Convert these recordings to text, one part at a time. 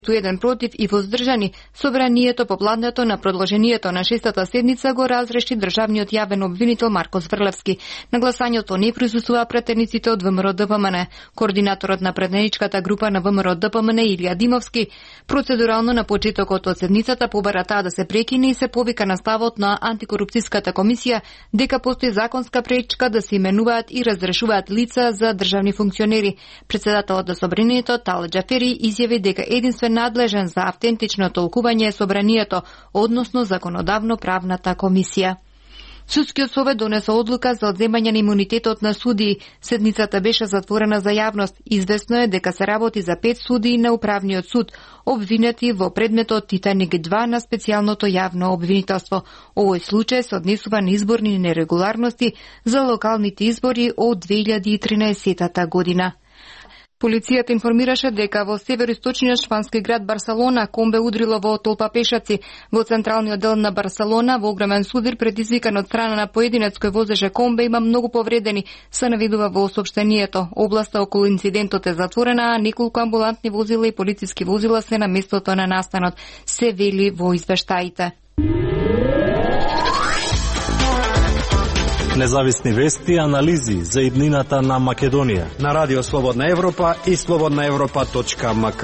1 против и воздржани, собранието попладнето на продолжението на 6-та седница го разреши државниот јавен обвинител Марко Зврлевски. На гласањето не присуствуваа претениците од ВМРО-ДПМН. Координаторот на претеничката група на ВМРО-ДПМН Илија Димовски процедурално на почетокот од седницата побара таа да се прекине и се повика на ставот на антикорупцијската комисија дека постои законска пречка да се именуваат и разрешуваат лица за државни функционери. Председателот на собранието Тал Џафери изјави дека единствен надлежен за автентично толкување е собранието, односно законодавно-правната комисија. Судскиот совет донесе одлука за одземање на имунитетот на судии. Седницата беше затворена за јавност. Известно е дека се работи за 5 судии на управниот суд, обвинети во предметот Титаник 2 на специјалното јавно обвинителство. Овој случај се однесува на изборни нерегуларности за локалните избори од 2013 година. Полицијата информираше дека во североисточниот шпански град Барселона комбе удрило во толпа пешаци. Во централниот дел на Барселона, во огромен судир предизвикан од страна на поединец кој возеше комбе, има многу повредени, се наведува во соопштението. Областа околу инцидентот е затворена, а неколку амбулантни возила и полициски возила се на местото на настанот, се вели во извештаите. Независни вести и анализи за иднината на Македонија на Радио Слободна Европа и slobodnaevropa.mk.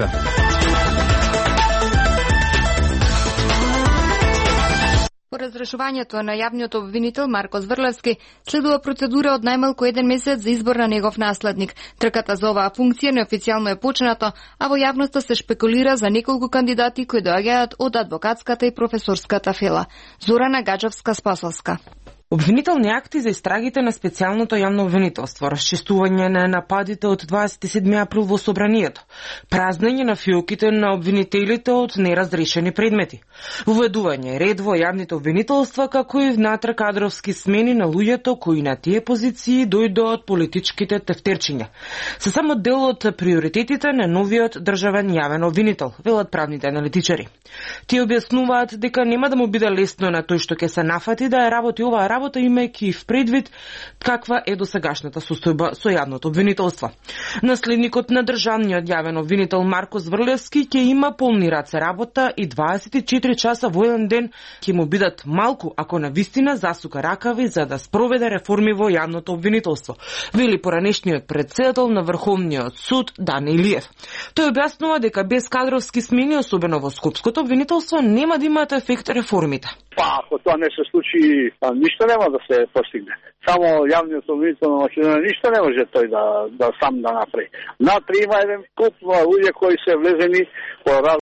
По разрешувањето на јавниот обвинител Марко Зврлевски следува процедура од најмалку 1 месец за избор на негов наследник. Трката за оваа функција неофицијално е почнато, а во јавноста се шпекулира за неколку кандидати кои доаѓаат од адвокатската и професорската фела. Зорана Гаджевска-Спасовска. Обвинителни акти за истрагите на специјалното јавно обвинителство, расчистување на нападите од 27 април во собранието, празнење на фиоките на обвинителите од неразрешени предмети, уведување ред во јавните обвинителства, како и внатре кадровски смени на луѓето кои на тие позиции дојдоа од политичките тефтерчиња. Се само дел од приоритетите на новиот државен јавен обвинител, велат правните аналитичари. Тие објаснуваат дека нема да му биде лесно на тој што ќе се нафати да ја работи оваа работа, имајќи в предвид каква е досегашната состојба со јавното обвинителство. Наследникот на државниот јавен обвинител Марко Зврлевски ќе има полни раце работа и 24 часа во еден ден ќе му бидат малку ако на вистина засука ракави за да спроведе реформи во јавното обвинителство, вели поранешниот председател на Врховниот суд Дане Илиев. Тој објаснува дека без кадровски смени, особено во скопското обвинителство, нема да имаат ефект реформите. Ако тоа не се случи, ништо нема да се постигне. Само јавниот обвинител на Македонија ништо не може тој да сам да направи. Внатре има еден куп луѓе кои се влезени по